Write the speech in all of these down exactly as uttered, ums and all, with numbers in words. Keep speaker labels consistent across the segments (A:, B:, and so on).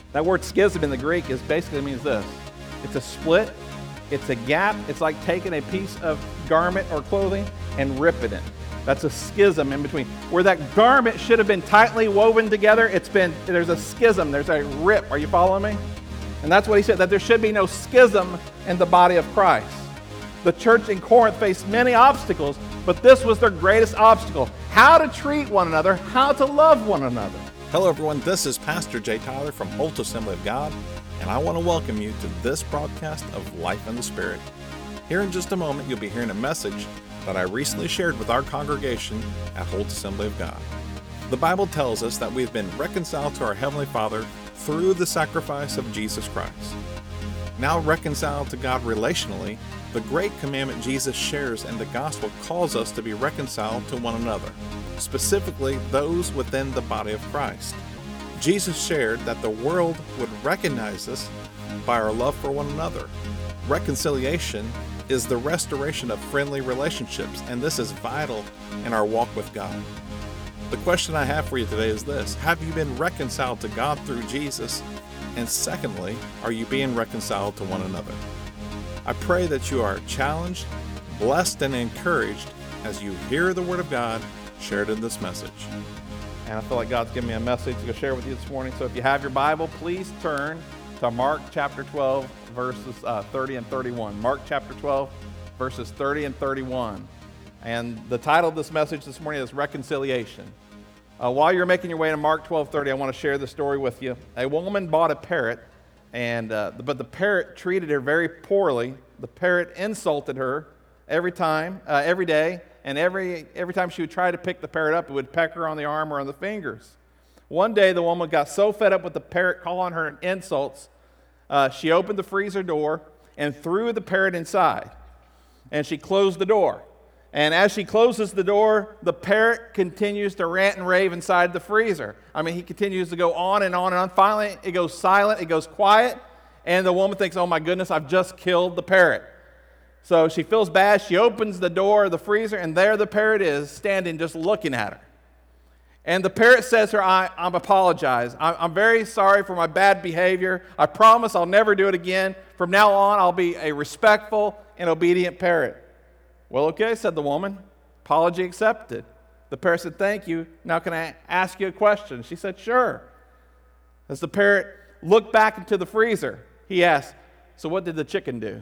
A: That word schism in the Greek is basically means this. It's a split, it's a gap, it's like taking a piece of garment or clothing and ripping it. That's a schism in between. Where that garment should have been tightly woven together, it's been, there's a schism, there's a rip. Are you following me? And that's what he said, that there should be no schism in the body of Christ. The church in Corinth faced many obstacles, but this was their greatest obstacle. How to treat one another, how to love one another.
B: Hello everyone, this is Pastor Jay Tyler from Holt Assembly of God, and I want to welcome you to this broadcast of Life in the Spirit. Here in just a moment, you'll be hearing a message that I recently shared with our congregation at Holt Assembly of God. The Bible tells us that we've been reconciled to our Heavenly Father through the sacrifice of Jesus Christ. Now reconciled to God relationally, the great commandment Jesus shares in the gospel calls us to be reconciled to one another, specifically those within the body of Christ. Jesus shared that the world would recognize us by our love for one another. Reconciliation is the restoration of friendly relationships, and this is vital in our walk with God. The question I have for you today is this: have you been reconciled to God through Jesus? And secondly, are you being reconciled to one another? I pray that you are challenged, blessed, and encouraged as you hear the Word of God shared in this message.
A: And I feel like God's given me a message to share with you this morning. So if you have your Bible, please turn to Mark chapter twelve, verses uh, thirty and thirty-one. Mark chapter twelve, verses thirty and thirty-one. And the title of this message this morning is Reconciliation. Uh, while you're making your way to Mark twelve thirty, I want to share the story with you. A woman bought a parrot, and uh, but the parrot treated her very poorly. The parrot insulted her every time, uh, every day, and every every time she would try to pick the parrot up, it would peck her on the arm or on the fingers. One day, the woman got so fed up with the parrot calling her insults, uh, she opened the freezer door and threw the parrot inside, and she closed the door. And as she closes the door, the parrot continues to rant and rave inside the freezer. I mean, he continues to go on and on and on. Finally, it goes silent, it goes quiet, and the woman thinks, oh my goodness, I've just killed the parrot. So she feels bad. She opens the door of the freezer, and there the parrot is, standing just looking at her. And the parrot says to her, I, I'm apologize. I'm, I'm very sorry for my bad behavior. I promise I'll never do it again. From now on, I'll be a respectful and obedient parrot. Well, okay, said the woman. Apology accepted. The parrot said, thank you. Now can I ask you a question? She said, sure. As the parrot looked back into the freezer, he asked, so what did the chicken do?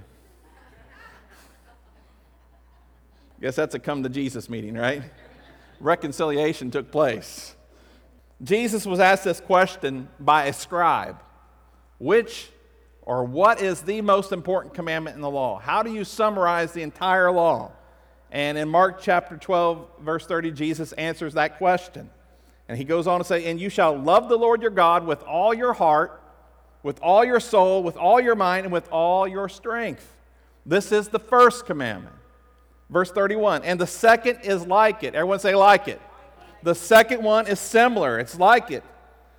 A: Guess that's a come to Jesus meeting, right? Reconciliation took place. Jesus was asked this question by a scribe. Which or what is the most important commandment in the law? How do you summarize the entire law? And in Mark chapter twelve, verse thirty, Jesus answers that question. And he goes on to say, and you shall love the Lord your God with all your heart, with all your soul, with all your mind, and with all your strength. This is the first commandment. Verse thirty-one, and the second is like it. Everyone say like it. The second one is similar. It's like it.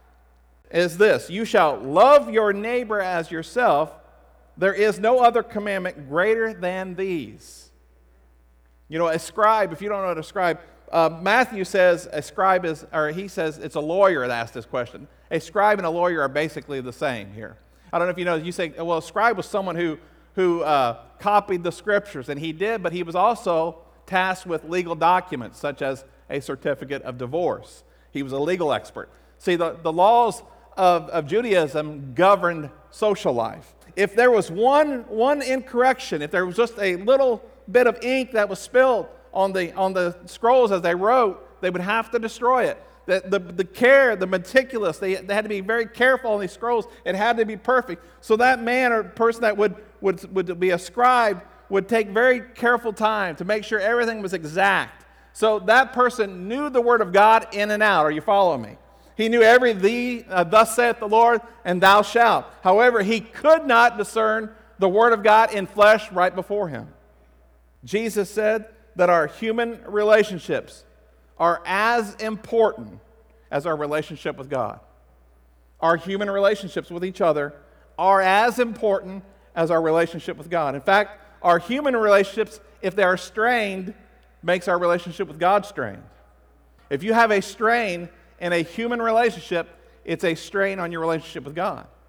A: Is this: you shall love your neighbor as yourself. There is no other commandment greater than these. You know, a scribe, if you don't know what a scribe, uh, Matthew says a scribe is, or he says it's a lawyer that asked this question. A scribe and a lawyer are basically the same here. I don't know if you know, you say, well, a scribe was someone who, who uh, copied the scriptures, and he did, but he was also tasked with legal documents, such as a certificate of divorce. He was a legal expert. See, the, the laws Of, of Judaism governed social life. If there was one, one incorrection, if there was just a little bit of ink that was spilled on the, on the scrolls as they wrote, they would have to destroy it. The, the, the care, the meticulous, they, they had to be very careful on these scrolls. It had to be perfect. So that man or person that would, would, would be a scribe would take very careful time to make sure everything was exact. So that person knew the Word of God in and out. Are you following me? He knew every thee, uh, thus saith the Lord, and thou shalt. However, he could not discern the Word of God in flesh right before him. Jesus said that our human relationships are as important as our relationship with God. Our human relationships with each other are as important as our relationship with God. In fact, our human relationships, if they are strained, makes our relationship with God strained. If you have a strain in a human relationship, it's a strain on your relationship with God.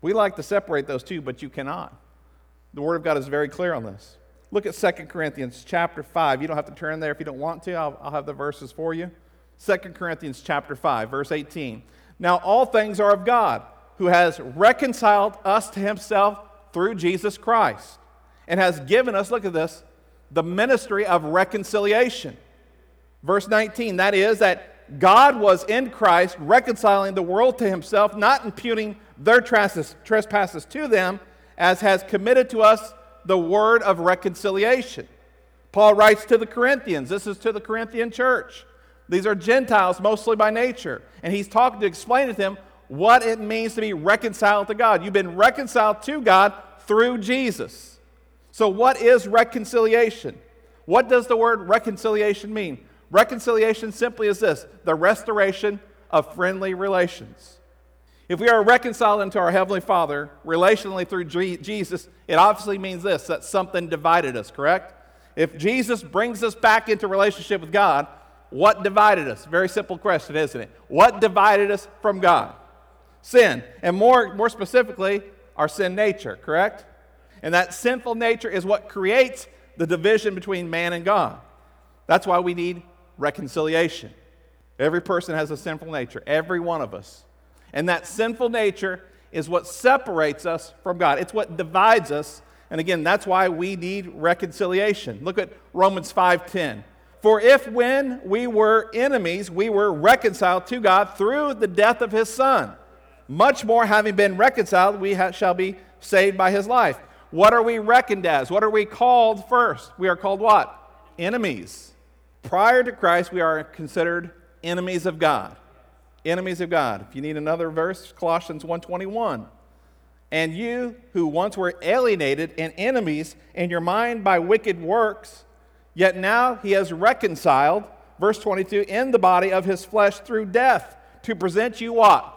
A: We like to separate those two, but you cannot. The Word of God is very clear on this. Look at Second Corinthians chapter five. You don't have to turn there if you don't want to. I'll, I'll have the verses for you. Second Corinthians chapter five, verse eighteen. Now all things are of God, who has reconciled us to himself through Jesus Christ, and has given us, look at this, the ministry of reconciliation. Verse nineteen, that is, that God was in Christ reconciling the world to himself, not imputing their trespasses to them, as has committed to us the word of reconciliation. Paul writes to the Corinthians. This is to the Corinthian church. These are Gentiles mostly by nature. And he's talking to explain to them what it means to be reconciled to God. You've been reconciled to God through Jesus. So what is reconciliation? What does the word reconciliation mean? Reconciliation simply is this: the restoration of friendly relations. If we are reconciled into our Heavenly Father relationally through Jesus, it obviously means this, that something divided us, correct? If Jesus brings us back into relationship with God, what divided us? Very simple question, isn't it? What divided us from God? Sin. And more, more specifically, our sin nature, correct? And that sinful nature is what creates the division between man and God. That's why we need reconciliation. Every person has a sinful nature, every one of us. And that sinful nature is what separates us from God. It's what divides us. And again, that's why we need reconciliation. Look at Romans five ten. For if when we were enemies, we were reconciled to God through the death of his Son, much more having been reconciled, we ha- shall be saved by his life. What are we reckoned as? What are we called first? We are called what? Enemies. Prior to Christ, we are considered enemies of God. Enemies of God. If you need another verse, Colossians one twenty-one. And you who once were alienated and enemies in your mind by wicked works, yet now he has reconciled, verse twenty-two, in the body of his flesh through death, to present you what?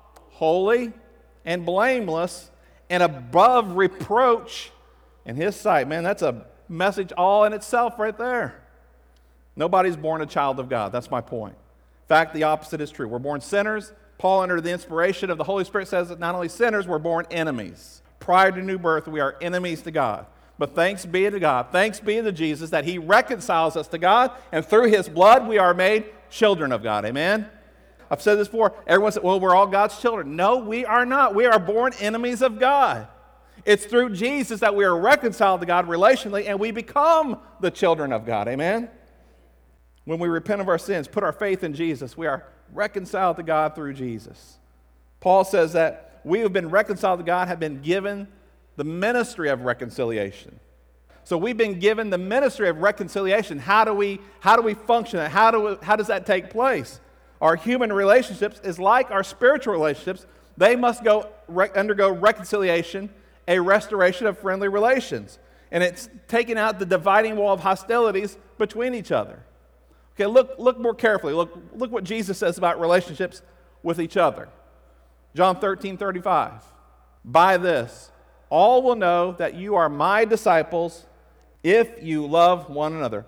A: Holy and blameless and above reproach in his sight. Man, that's a message all in itself right there. Nobody's born a child of God. That's my point. In fact, the opposite is true. We're born sinners. Paul, under the inspiration of the Holy Spirit, says that not only sinners, we're born enemies. Prior to new birth, we are enemies to God. But thanks be to God, thanks be to Jesus, that he reconciles us to God, and through his blood, we are made children of God. Amen? I've said this before. Everyone said, well, we're all God's children. No, we are not. We are born enemies of God. It's through Jesus that we are reconciled to God relationally, and we become the children of God. Amen? When we repent of our sins, put our faith in Jesus, we are reconciled to God through Jesus. Paul says that we who have been reconciled to God have been given the ministry of reconciliation. So we've been given the ministry of reconciliation. How do we, how do we function? How, do we, how does that take place? Our human relationships is like our spiritual relationships. They must go re- undergo reconciliation, a restoration of friendly relations. And it's taking out the dividing wall of hostilities between each other. Okay, look, look more carefully. Look, look what Jesus says about relationships with each other. John thirteen thirty-five. By this, all will know that you are my disciples if you love one another.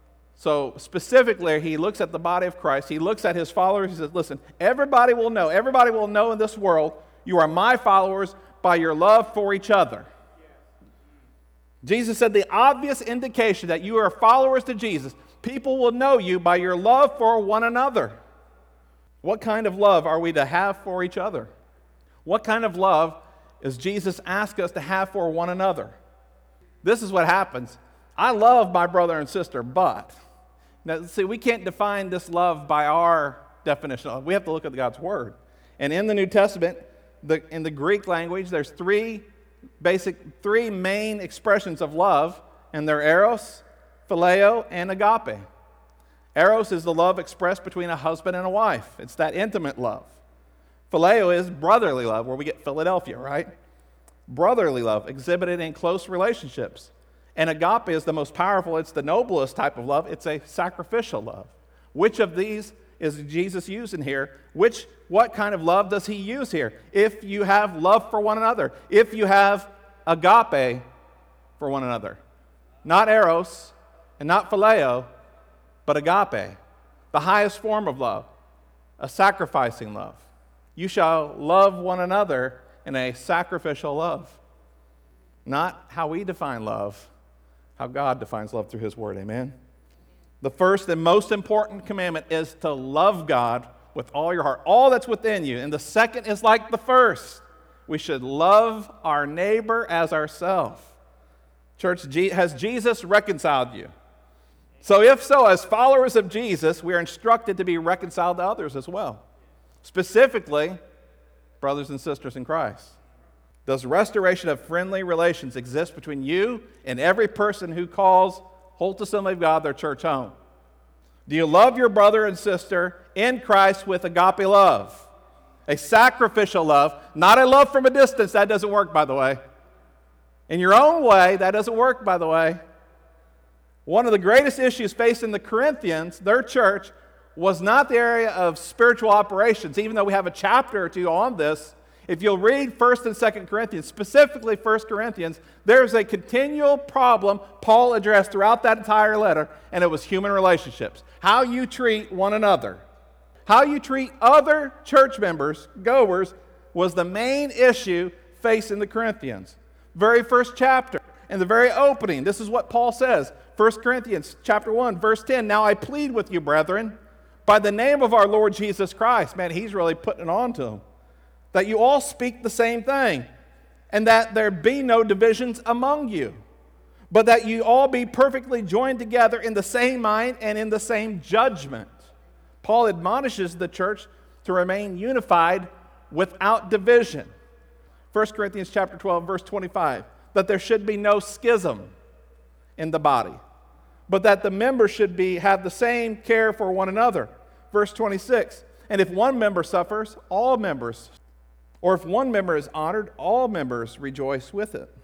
A: So specifically, he looks at the body of Christ. He looks at his followers. He says, listen, everybody will know. Everybody will know in this world you are my followers by your love for each other. Jesus said the obvious indication that you are followers to Jesus, people will know you by your love for one another. What kind of love are we to have for each other? What kind of love does Jesus ask us to have for one another? This is what happens. I love my brother and sister, but... Now, see, we can't define this love by our definition of love. We have to look at God's Word. And in the New Testament, the, in the Greek language, there's three basic, three main expressions of love, and they're eros, phileo, and agape. Eros is the love expressed between a husband and a wife. It's that intimate love. Phileo is brotherly love, where we get Philadelphia, right? Brotherly love exhibited in close relationships. And agape is the most powerful. It's the noblest type of love. It's a sacrificial love. Which of these is Jesus using here? Which, what kind of love does he use here? If you have love for one another, if you have agape for one another, not eros and not phileo, but agape, the highest form of love, a sacrificing love. You shall love one another in a sacrificial love. Not how we define love, how God defines love through His Word. Amen? The first and most important commandment is to love God with all your heart, all that's within you. And the second is like the first. We should love our neighbor as ourselves. Church, has Jesus reconciled you? So if so, as followers of Jesus, we are instructed to be reconciled to others as well. Specifically, brothers and sisters in Christ. Does restoration of friendly relations exist between you and every person who calls Holt Assembly of God their church home? Do you love your brother and sister in Christ with agape love? A sacrificial love, not a love from a distance. That doesn't work, by the way. In your own way, that doesn't work, by the way. One of the greatest issues facing the Corinthians, their church, was not the area of spiritual operations, even though we have a chapter or two on this. If you'll read First and Second Corinthians, specifically First Corinthians, there's a continual problem Paul addressed throughout that entire letter, and it was human relationships. How you treat one another. How you treat other church members, goers, was the main issue facing the Corinthians. Very first chapter, in the very opening, this is what Paul says. First Corinthians chapter one, verse ten, "Now I plead with you, brethren, by the name of our Lord Jesus Christ." Man, he's really putting it on to them. "That you all speak the same thing, and that there be no divisions among you, but that you all be perfectly joined together in the same mind and in the same judgment." Paul admonishes the church to remain unified without division. First Corinthians chapter twelve, verse twenty-five, that there should be no schism in the body, but that the members should be have the same care for one another. Verse twenty-six, and if one member suffers, all members, or if one member is honored, all members rejoice with it.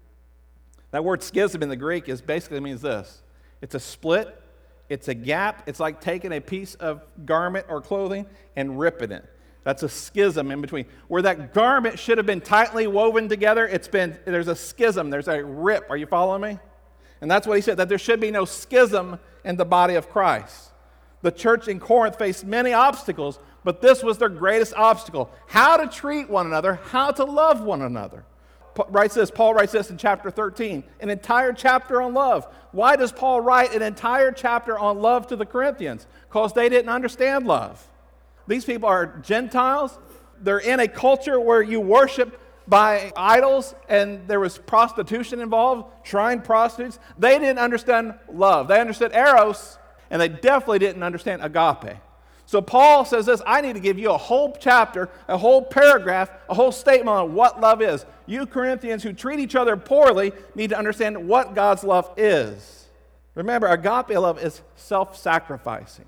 A: That word schism in the Greek is basically means this. It's a split, it's a gap, it's like taking a piece of garment or clothing and ripping it. That's a schism in between. Where that garment should have been tightly woven together, it's been, there's a schism, there's a rip. Are you following me? And that's what he said, that there should be no schism in the body of Christ. The church in Corinth faced many obstacles, but this was their greatest obstacle. How to treat one another, how to love one another. Paul writes this, Paul writes this in chapter thirteen, an entire chapter on love. Why does Paul write an entire chapter on love to the Corinthians? Because they didn't understand love. These people are Gentiles. They're in a culture where you worship by idols, and there was prostitution involved, shrine prostitutes. They didn't understand love. They understood eros, and they definitely didn't understand agape. So Paul says this, I need to give you a whole chapter, a whole paragraph, a whole statement on what love is. You Corinthians who treat each other poorly need to understand what God's love is. Remember, agape love is self-sacrificing.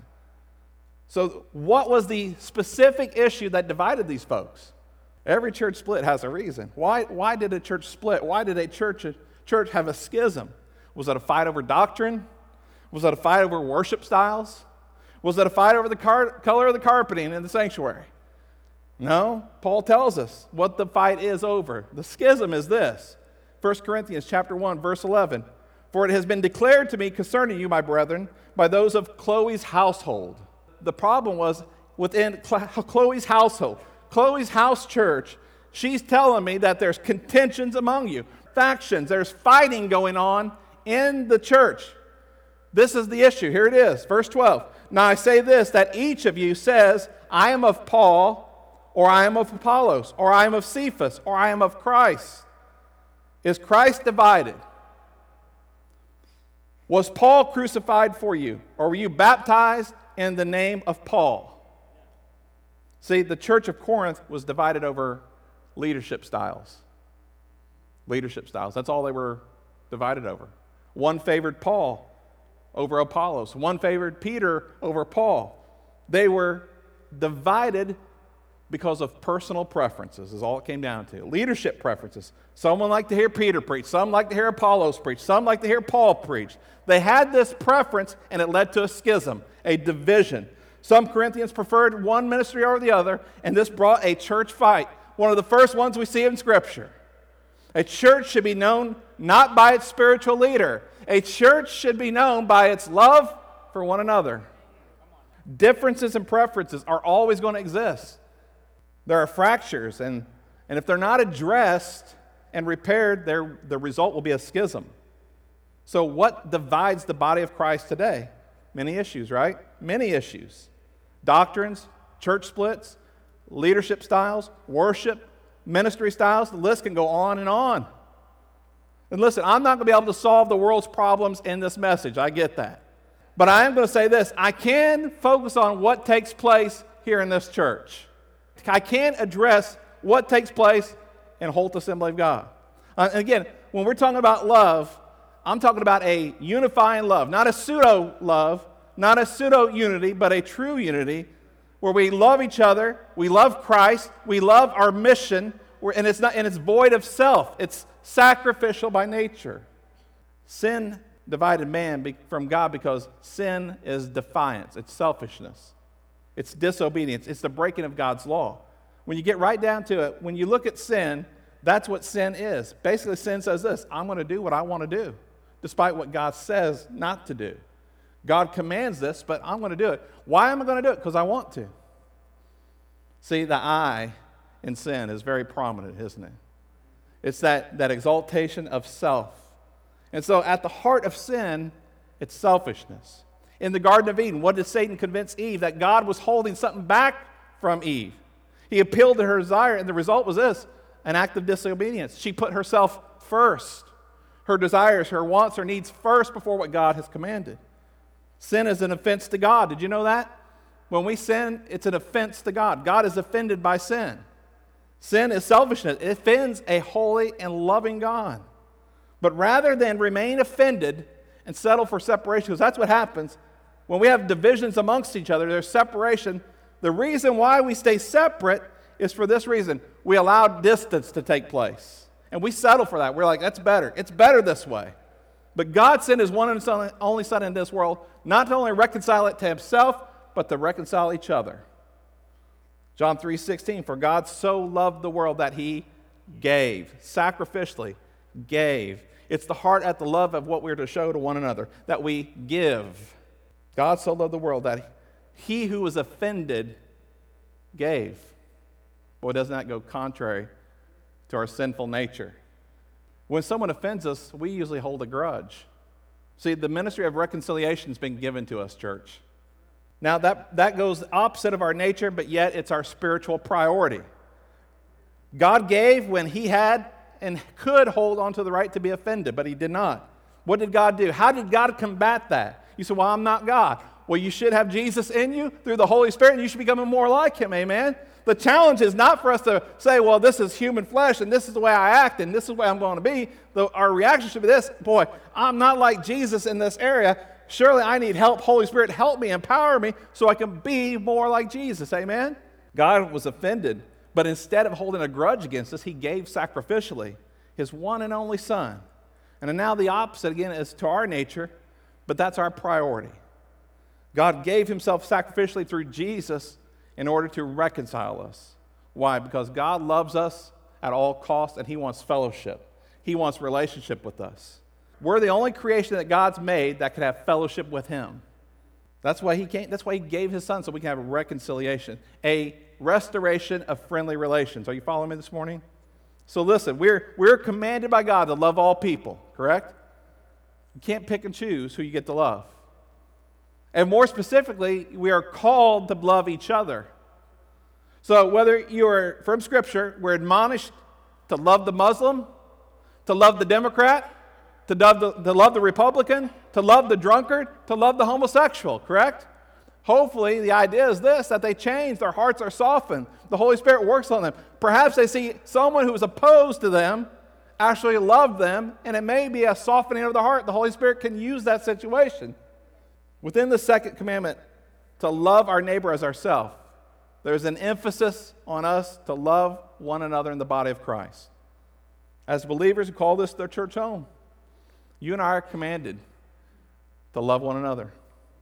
A: So what was the specific issue that divided these folks? Every church split has a reason. Why, why did a church split? Why did a church, a church have a schism? Was it a fight over doctrine? Was it a fight over worship styles? Was it a fight over the car- color of the carpeting in the sanctuary? No. Paul tells us what the fight is over. The schism is this. First Corinthians chapter one, verse eleven. For it has been declared to me concerning you, my brethren, by those of Chloe's household. The problem was within Chloe's household. Chloe's house church, she's telling me that there's contentions among you, factions, there's fighting going on in the church. This is the issue. Here it is, verse twelve. Now I say this, that each of you says, I am of Paul, or I am of Apollos, or I am of Cephas, or I am of Christ. Is Christ divided? Was Paul crucified for you, or were you baptized in the name of Paul? See, the church of Corinth was divided over leadership styles. Leadership styles. That's all they were divided over. One favored Paul over Apollos. One favored Peter over Paul. They were divided because of personal preferences, is all it came down to. Leadership preferences. Someone liked to hear Peter preach. Some liked to hear Apollos preach. Some liked to hear Paul preach. They had this preference, and it led to a schism, a division. Some Corinthians preferred one ministry over the other, and this brought a church fight. One of the first ones we see in Scripture. A church should be known not by its spiritual leader. A church should be known by its love for one another. Differences and preferences are always going to exist. There are fractures, and And if they're not addressed and repaired, the result will be a schism. So what divides the body of Christ today? Many issues, right? Many issues. Doctrines, church splits, leadership styles, worship, ministry styles. The list can go on and on. And listen, I'm not going to be able to solve the world's problems in this message. I get that. But I am going to say this. I can focus on what takes place here in this church. I can address what takes place in Holt Assembly of God. Uh, and again, when we're talking about love, I'm talking about a unifying love, not a pseudo love, not a pseudo unity, but a true unity where we love each other, we love Christ, we love our mission, and it's not and it's void of self. It's sacrificial by nature. Sin divided man from God because sin is defiance, it's selfishness, it's disobedience, it's the breaking of God's law. When you get right down to it, when you look at sin, that's what sin is. Basically, sin says this: I'm going to do what I want to do, despite what God says not to do. God commands this, but I'm going to do it. Why am I going to do it? Because I want to. See, the I in sin is very prominent, isn't it? It's that, that exaltation of self. And so at the heart of sin, it's selfishness. In the Garden of Eden, what did Satan convince Eve? That God was holding something back from Eve. He appealed to her desire, and the result was this: an act of disobedience. She put herself first. Her desires, her wants, her needs first before what God has commanded. Sin is an offense to God. Did you know that? When we sin, it's an offense to God. God is offended by sin. Sin is selfishness. It offends a holy and loving God. But rather than remain offended and settle for separation, because that's what happens when we have divisions amongst each other, there's separation. The reason why we stay separate is for this reason: we allow distance to take place. And we settle for that. We're like, that's better. It's better this way. But God sent His one and only Son in this world, not to only reconcile it to Himself, but to reconcile each other. John three sixteen, for God so loved the world that He gave, sacrificially gave. It's the heart at the love of what we're to show to one another, that we give. God so loved the world that He who was offended gave. Boy, doesn't that go contrary to our sinful nature? When someone offends us, we usually hold a grudge. See, the ministry of reconciliation has been given to us, church. Now, that, that goes opposite of our nature, but yet it's our spiritual priority. God gave when He had and could hold on to the right to be offended, but He did not. What did God do? How did God combat that? You say, well, I'm not God. Well, you should have Jesus in you through the Holy Spirit, and you should become more like Him, amen? The challenge is not for us to say, well, this is human flesh, and this is the way I act, and this is the way I'm going to be. The, our reaction should be this: boy, I'm not like Jesus in this area. Surely I need help. Holy Spirit, help me, empower me, so I can be more like Jesus, amen? God was offended, but instead of holding a grudge against us, He gave sacrificially His one and only Son. And now the opposite, again, is to our nature, but that's our priority. God gave Himself sacrificially through Jesus in order to reconcile us. Why? Because God loves us at all costs, and He wants fellowship. He wants relationship with us. We're the only creation that God's made that could have fellowship with Him. That's why He came. That's why He gave His Son, so we can have a reconciliation, a restoration of friendly relations. Are you following me this morning? So listen, we're we're commanded by God to love all people, correct? You can't pick and choose who you get to love. And more specifically, we are called to love each other. So whether you are from Scripture, we're admonished to love the Muslim, to love the Democrat, to love the, to love the Republican, to love the drunkard, to love the homosexual, correct? Hopefully, the idea is this, that they change, their hearts are softened, the Holy Spirit works on them. Perhaps they see someone who is opposed to them actually love them, and it may be a softening of the heart. The Holy Spirit can use that situation. Within the second commandment, to love our neighbor as ourselves, there's an emphasis on us to love one another in the body of Christ. As believers who call this their church home, you and I are commanded to love one another.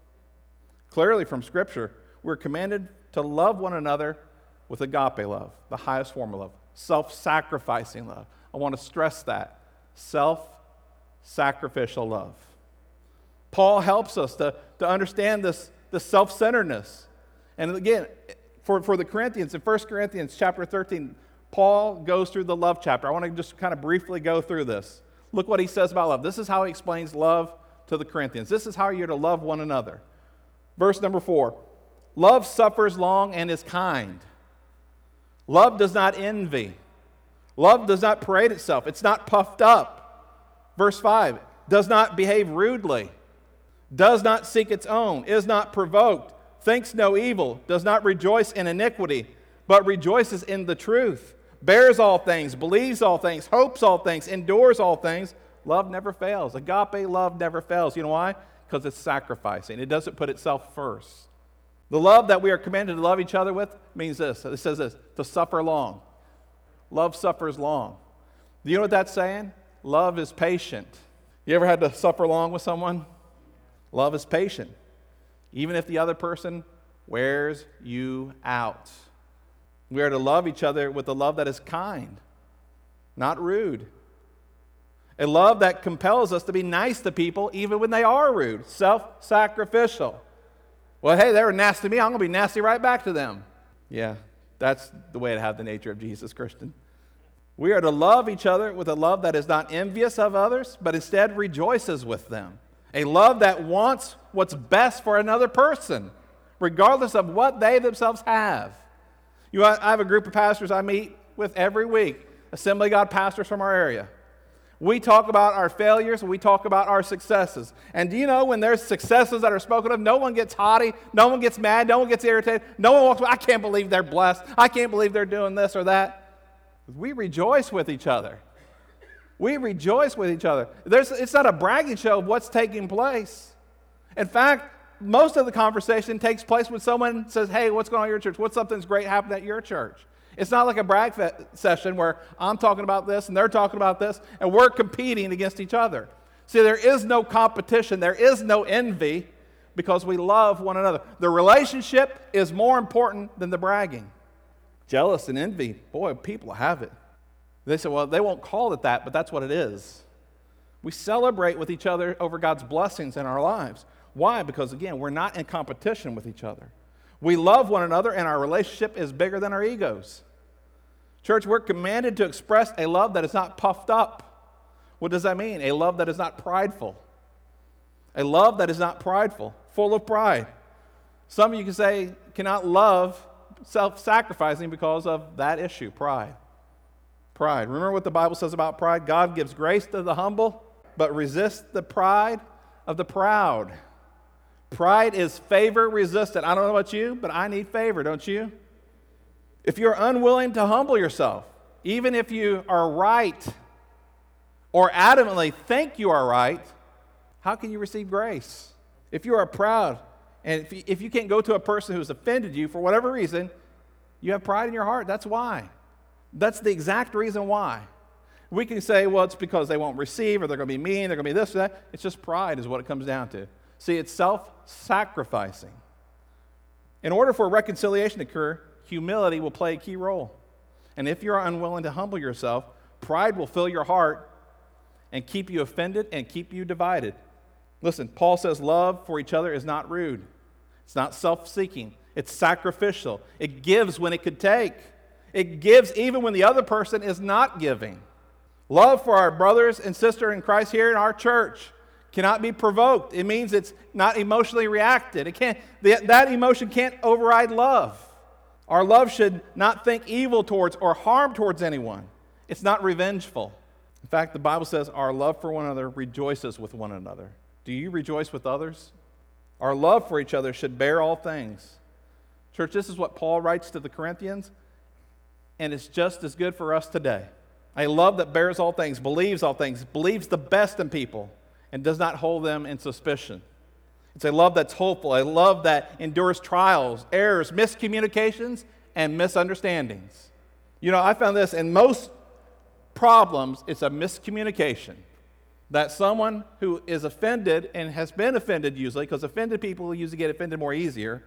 A: Clearly from Scripture, we're commanded to love one another with agape love, the highest form of love, self-sacrificing love. I want to stress that, self-sacrificial love. Paul helps us to, to understand this, this self-centeredness. And again, for, for the Corinthians, in First Corinthians chapter thirteen, Paul goes through the love chapter. I want to just kind of briefly go through this. Look what he says about love. This is how he explains love to the Corinthians. This is how you're to love one another. Verse number four. Love suffers long and is kind. Love does not envy. Love does not parade itself. It's not puffed up. Verse five. Does not behave rudely. Does not seek its own. Is not provoked. Thinks no evil. Does not rejoice in iniquity, but rejoices in the truth. Bears all things, believes all things, hopes all things, endures all things. Love never fails. Agape love never fails. You know why? Because it's sacrificing. It doesn't put itself first. The love that we are commanded to love each other with means this. It says this, to suffer long. Love suffers long. Do you know what that's saying? Love is patient. You ever had to suffer long with someone? Love is patient. Even if the other person wears you out. We are to love each other with a love that is kind, not rude. A love that compels us to be nice to people even when they are rude, self-sacrificial. Well, hey, they were nasty to me, I'm going to be nasty right back to them. Yeah, that's the way to have the nature of Jesus, Christian. We are to love each other with a love that is not envious of others, but instead rejoices with them. A love that wants what's best for another person, regardless of what they themselves have. You know, I have a group of pastors I meet with every week, Assembly of God pastors from our area. We talk about our failures, we talk about our successes. And do you know when there's successes that are spoken of, no one gets haughty, no one gets mad, no one gets irritated, no one walks away, I can't believe they're blessed, I can't believe they're doing this or that. We rejoice with each other. We rejoice with each other. There's, it's not a bragging show of what's taking place. In fact, most of the conversation takes place when someone says, hey, what's going on at your church? What's something's great happened at your church? It's not like a brag fe- session where I'm talking about this and they're talking about this and we're competing against each other. See, there is no competition. There is no envy because we love one another. The relationship is more important than the bragging. Jealous and envy, boy, people have it. They say, well, they won't call it that, but that's what it is. We celebrate with each other over God's blessings in our lives. Why? Because, again, we're not in competition with each other. We love one another, and our relationship is bigger than our egos. Church, we're commanded to express a love that is not puffed up. What does that mean? A love that is not prideful. A love that is not prideful, full of pride. Some of you can say cannot love self-sacrificing because of that issue, pride. Pride. Remember what the Bible says about pride? God gives grace to the humble, but resists the pride of the proud. Pride is favor resistant. I don't know about you, but I need favor, don't you? If you're unwilling to humble yourself, even if you are right or adamantly think you are right, how can you receive grace? If you are proud, and if you, if you can't go to a person who's offended you for whatever reason, you have pride in your heart. That's why. That's the exact reason why. We can say, well, it's because they won't receive, or they're going to be mean, they're going to be this or that. It's just pride is what it comes down to. See, it's self-sacrificing. In order for reconciliation to occur, humility will play a key role. And if you're unwilling to humble yourself, pride will fill your heart and keep you offended and keep you divided. Listen, Paul says love for each other is not rude. It's not self-seeking. It's sacrificial. It gives when it could take. It gives even when the other person is not giving. Love for our brothers and sisters in Christ here in our church cannot be provoked. It means it's not emotionally reacted. It can't, that emotion can't override love. Our love should not think evil towards or harm towards anyone. It's not revengeful. In fact, the Bible says our love for one another rejoices with one another. Do you rejoice with others? Our love for each other should bear all things. Church, this is what Paul writes to the Corinthians, and it's just as good for us today. A love that bears all things, believes all things, believes the best in people, and does not hold them in suspicion. It's a love that's hopeful, a love that endures trials, errors, miscommunications, and misunderstandings. You know, I found this in most problems, it's a miscommunication. That someone who is offended and has been offended usually, because offended people usually get offended more easier.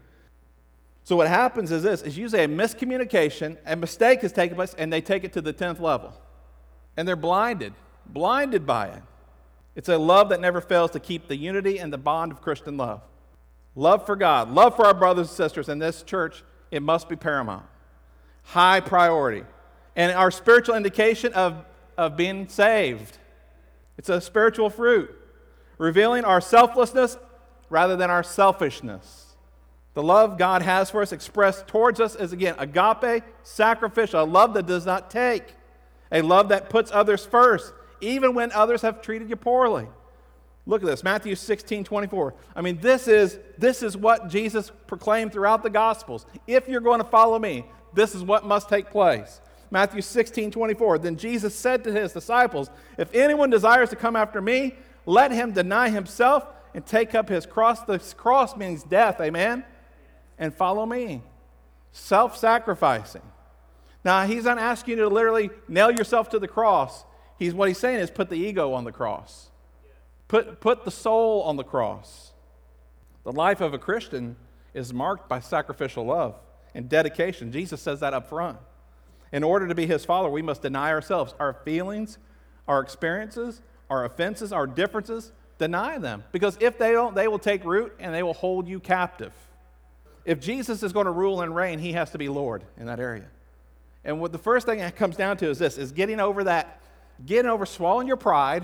A: So what happens is this, is usually a miscommunication, a mistake has taken place, and they take it to the tenth level. And they're blinded, blinded by it. It's a love that never fails to keep the unity and the bond of Christian love. Love for God, love for our brothers and sisters in this church, it must be paramount. High priority. and our spiritual indication of, of being saved. It's a spiritual fruit, revealing our selflessness rather than our selfishness. The love God has for us expressed towards us is, again, agape, sacrificial, a love that does not take, a love that puts others first, even when others have treated you poorly. Look at this, Matthew sixteen twenty-four. I mean, this is, this is what Jesus proclaimed throughout the Gospels. If you're going to follow me, this is what must take place. Matthew sixteen twenty-four. Then Jesus said to his disciples, if anyone desires to come after me, let him deny himself and take up his cross. This cross means death, amen? And follow me. Self-sacrificing. Now, he's not asking you to literally nail yourself to the cross. He's, what he's saying is put the ego on the cross. Put, put the soul on the cross. The life of a Christian is marked by sacrificial love and dedication. Jesus says that up front. In order to be his follower, we must deny ourselves, our feelings, our experiences, our offenses, our differences. Deny them. Because if they don't, they will take root and they will hold you captive. If Jesus is going to rule and reign, he has to be Lord in that area. And what the first thing that comes down to is this, is getting over that, getting over swallowing your pride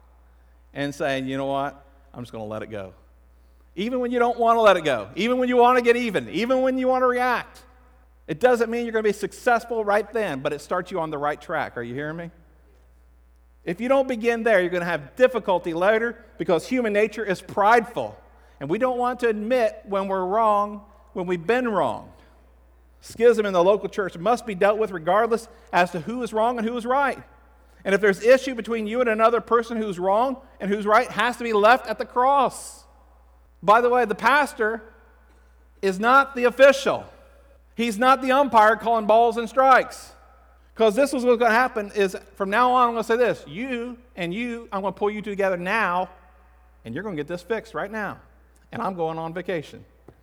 A: and saying, you know what, I'm just going to let it go. Even when you don't want to let it go, even when you want to get even, even when you want to react. It doesn't mean you're going to be successful right then, but it starts you on the right track. Are you hearing me? If you don't begin there, you're going to have difficulty later because human nature is prideful. And we don't want to admit when we're wrong, when we've been wrong. Schism in the local church must be dealt with regardless as to who is wrong and who is right. And if there's issue between you and another person who's wrong and who's right, it has to be left at the cross. By the way, the pastor is not the official. He's not the umpire calling balls and strikes. Because this is what's going to happen is from now on, I'm going to say this. You and you, I'm going to pull you two together now, and you're going to get this fixed right now. And I'm going on vacation.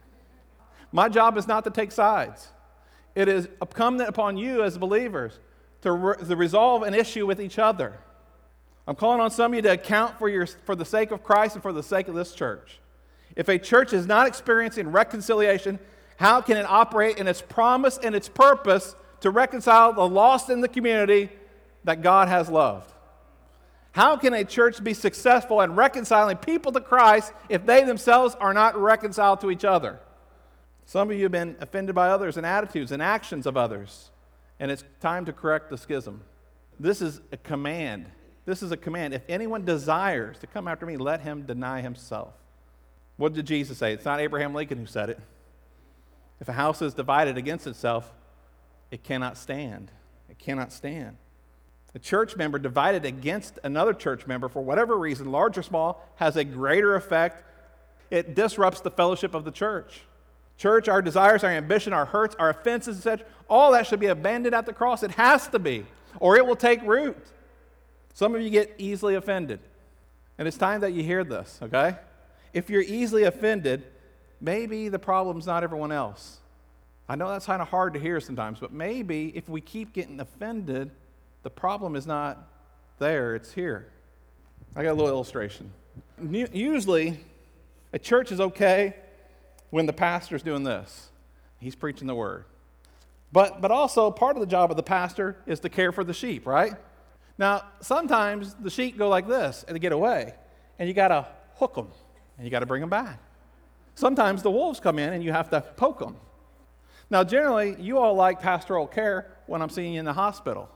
A: My job is not to take sides. It is incumbent upon you as believers to, re- to resolve an issue with each other. I'm calling on some of you to account for, your, for the sake of Christ and for the sake of this church. If a church is not experiencing reconciliation, how can it operate in its promise and its purpose to reconcile the lost in the community that God has loved? How can a church be successful in reconciling people to Christ if they themselves are not reconciled to each other? Some of you have been offended by others and attitudes and actions of others, and it's time to correct the schism. This is a command. This is a command. If anyone desires to come after me, let him deny himself. What did Jesus say? It's not Abraham Lincoln who said it. If a house is divided against itself, it cannot stand. It cannot stand. A church member divided against another church member for whatever reason, large or small, has a greater effect. It disrupts the fellowship of the church. Church, our desires, our ambition, our hurts, our offenses, et cetera, all that should be abandoned at the cross. It has to be, or it will take root. Some of you get easily offended, and it's time that you hear this, okay? If you're easily offended, maybe the problem's not everyone else. I know that's kind of hard to hear sometimes, but maybe if we keep getting offended, the problem is not there, it's here. I got a little illustration. Usually, a church is okay when the pastor's doing this. He's preaching the word. But, but also, part of the job of the pastor is to care for the sheep, right? Now, sometimes the sheep go like this, and they get away, and you got to hook them, and you got to bring them back. Sometimes the wolves come in, and you have to poke them. Now, generally, you all like pastoral care when I'm seeing you in the hospital.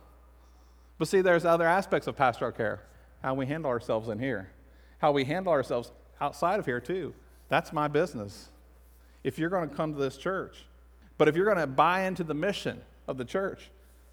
A: But see, there's other aspects of pastoral care. How we handle ourselves in here. How we handle ourselves outside of here, too. That's my business. If you're going to come to this church. But if you're going to buy into the mission of the church,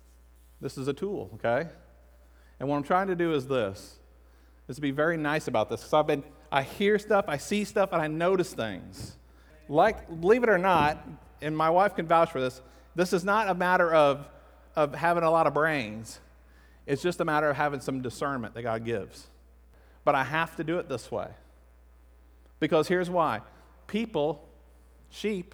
A: this is a tool, okay? And what I'm trying to do is this. Is to be very nice about this. Because I've been, I hear stuff, I see stuff, and I notice things. Like, believe it or not, and my wife can vouch for this, this is not a matter of, of having a lot of brains. It's just a matter of having some discernment that God gives. But I have to do it this way. Because here's why. People, sheep,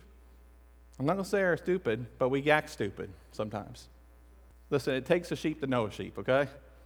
A: I'm not going to say they're stupid, but we act stupid sometimes. Listen, it takes a sheep to know a sheep, okay?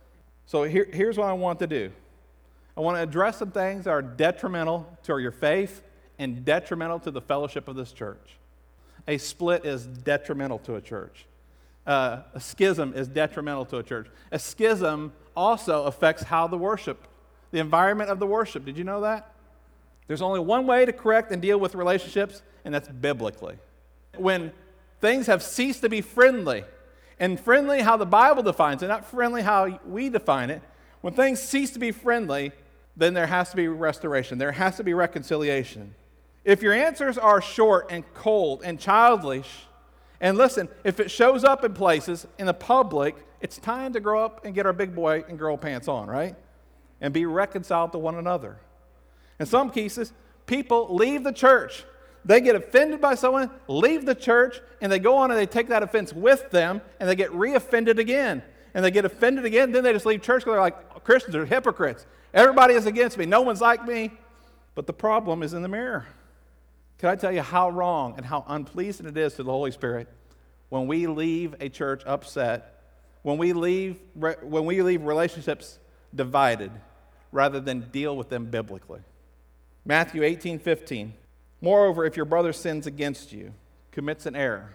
A: So here, here's what I want to do. I want to address some things that are detrimental to your faith and detrimental to the fellowship of this church. A split is detrimental to a church. uh, a schism is detrimental to a church. A schism also affects how the worship, the environment of the worship. Did you know that? There's only one way to correct and deal with relationships, and that's biblically. When things have ceased to be friendly, and friendly how the Bible defines it, not friendly how we define it, when things cease to be friendly, then there has to be restoration. There has to be reconciliation. If your answers are short and cold and childish, and listen, if it shows up in places, in the public, it's time to grow up and get our big boy and girl pants on, right? And be reconciled to one another. In some cases, people leave the church. They get offended by someone, leave the church, and they go on and they take that offense with them, and they get re-offended again. And they get offended again, then they just leave church because they're like, Christians are hypocrites. Everybody is against me. No one's like me. But the problem is in the mirror. Can I tell you how wrong and how unpleasing it is to the Holy Spirit when we leave a church upset, when we leave, when we leave relationships divided, rather than deal with them biblically? Matthew eighteen fifteen. Moreover, if your brother sins against you, commits an error,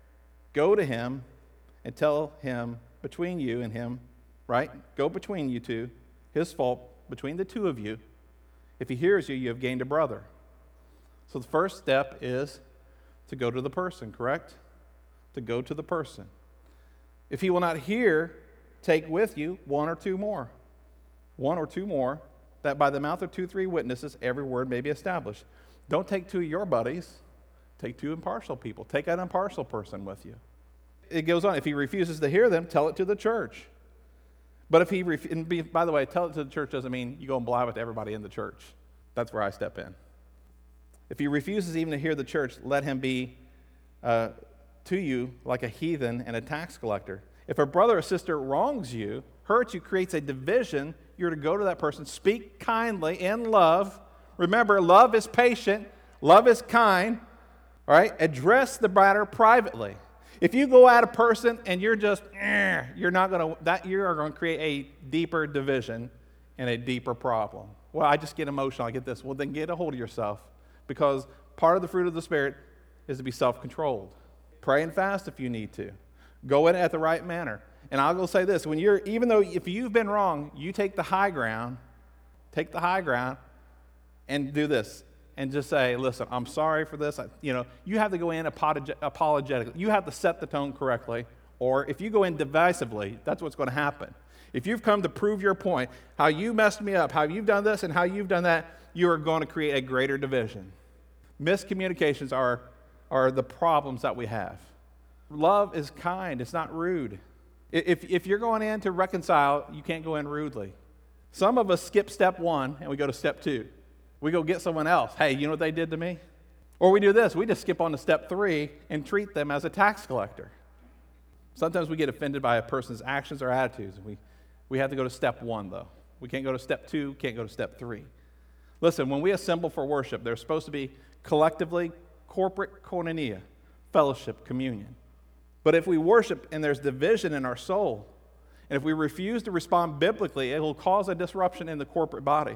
A: go to him and tell him between you and him, right? Go between you two, his fault, between the two of you. If he hears you, you have gained a brother. So the first step is to go to the person, correct? To go to the person. If he will not hear, take with you one or two more. One or two more, that by the mouth of two, three witnesses, every word may be established. Don't take two of your buddies. Take two impartial people. Take an impartial person with you. It goes on. If he refuses to hear them, tell it to the church. But if he, ref- and be, by the way, tell it to the church doesn't mean you go and blab it to everybody in the church. That's where I step in. If he refuses even to hear the church, let him be uh, to you like a heathen and a tax collector. If a brother or sister wrongs you, hurts you, creates a division, you're to go to that person, speak kindly in love. Remember, love is patient, love is kind. All right, address the matter privately. If you go at a person and you're just, eh, you're not going to, that you are going to create a deeper division and a deeper problem. Well, I just get emotional, I get this. Well, then get a hold of yourself, because part of the fruit of the Spirit is to be self-controlled. Pray and fast if you need to. Go in at the right manner. And I'll go say this, when you're, even though if you've been wrong, you take the high ground, take the high ground and do this. And just say, listen, I'm sorry for this. I, you know, you have to go in apolog- apologetically. You have to set the tone correctly. Or if you go in divisively, that's what's going to happen. If you've come to prove your point, how you messed me up, how you've done this and how you've done that, you are going to create a greater division. Miscommunications are, are the problems that we have. Love is kind. It's not rude. If, if you're going in to reconcile, you can't go in rudely. Some of us skip step one and we go to step two. We go get someone else. Hey, you know what they did to me? Or we do this. We just skip on to step three and treat them as a tax collector. Sometimes we get offended by a person's actions or attitudes. We, we have to go to step one, though. We can't go to step two, can't go to step three. Listen, when we assemble for worship, there's supposed to be collectively corporate koinonia, fellowship, communion. But if we worship and there's division in our soul, and if we refuse to respond biblically, it will cause a disruption in the corporate body.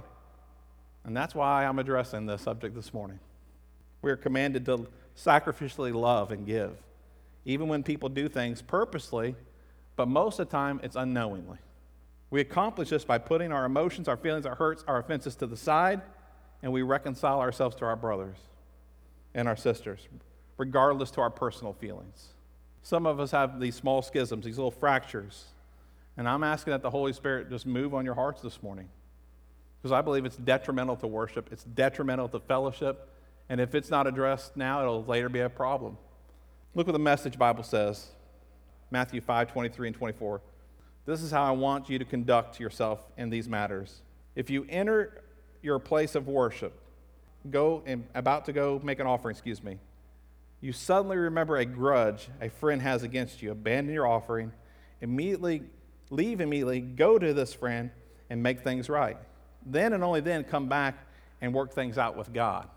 A: And that's why I'm addressing this subject this morning. We are commanded to sacrificially love and give, even when people do things purposely, but most of the time it's unknowingly. We accomplish this by putting our emotions, our feelings, our hurts, our offenses to the side, and we reconcile ourselves to our brothers and our sisters, regardless to our personal feelings. Some of us have these small schisms, these little fractures, and I'm asking that the Holy Spirit just move on your hearts this morning. Because I believe it's detrimental to worship, it's detrimental to fellowship, and if it's not addressed now, it'll later be a problem. Look what the Message Bible says, Matthew five, twenty-three and twenty-four. This is how I want you to conduct yourself in these matters. If you enter your place of worship, go and about to go make an offering, excuse me, you suddenly remember a grudge a friend has against you, abandon your offering, immediately leave immediately, go to this friend and make things right. Then and only then come back and work things out with God.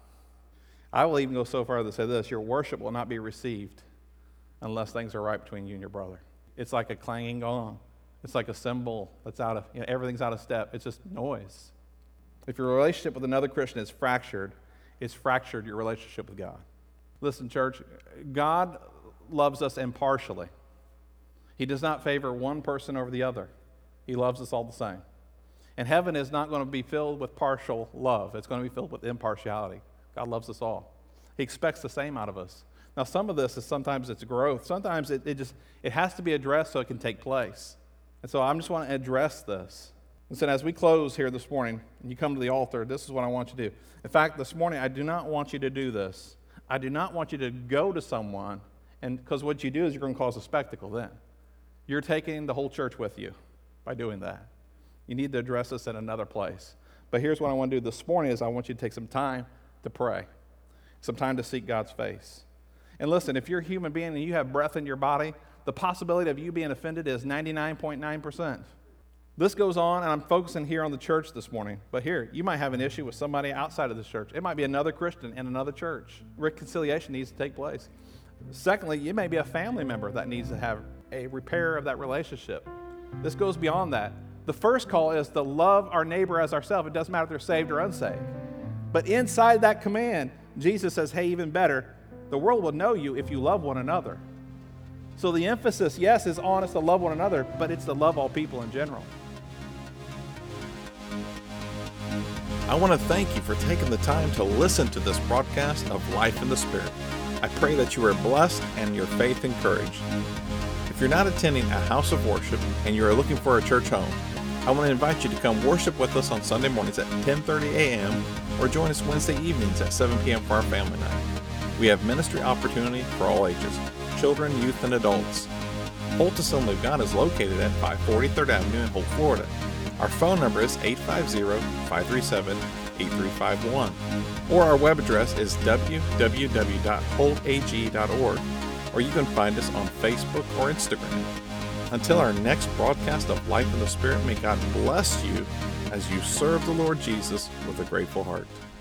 A: I will even go so far as to say this, your worship will not be received unless things are right between you and your brother. It's like a clanging gong. It's like a cymbal that's out of, you know, everything's out of step. It's just noise. If your relationship with another Christian is fractured, it's fractured your relationship with God. Listen, church, God loves us impartially. He does not favor one person over the other. He loves us all the same. And heaven is not going to be filled with partial love. It's going to be filled with impartiality. God loves us all. He expects the same out of us. Now, some of this is sometimes it's growth. Sometimes it, it just it has to be addressed so it can take place. And so I just want to address this. And so as we close here this morning, and you come to the altar, this is what I want you to do. In fact, this morning, I do not want you to do this. I do not want you to go to someone, and because what you do is you're going to cause a spectacle then. You're taking the whole church with you by doing that. You need to address this in another place. But here's what I want to do this morning is I want you to take some time to pray, some time to seek God's face. And listen, if you're a human being and you have breath in your body, the possibility of you being offended is ninety-nine point nine percent. This goes on, and I'm focusing here on the church this morning. But here, you might have an issue with somebody outside of this church. It might be another Christian in another church. Reconciliation needs to take place. Secondly, you may be a family member that needs to have a repair of that relationship. This goes beyond that. The first call is to love our neighbor as ourselves. It doesn't matter if they're saved or unsaved. But inside that command, Jesus says, hey, even better, the world will know you if you love one another. So the emphasis, yes, is on us to love one another, but it's to love all people in general.
B: I want to thank you for taking the time to listen to this broadcast of Life in the Spirit. I pray that you are blessed and your faith encouraged. If you're not attending a house of worship and you are looking for a church home, I want to invite you to come worship with us on Sunday mornings at ten thirty a.m. or join us Wednesday evenings at seven p.m. for our family night. We have ministry opportunity for all ages, children, youth, and adults. Holt Assembly of God is located at five forty third Avenue in Holt, Florida. Our phone number is eight five zero, five three seven, eight three five one, or our web address is w w w dot holt a g dot org, or you can find us on Facebook or Instagram. Until our next broadcast of Life in the Spirit, may God bless you as you serve the Lord Jesus with a grateful heart.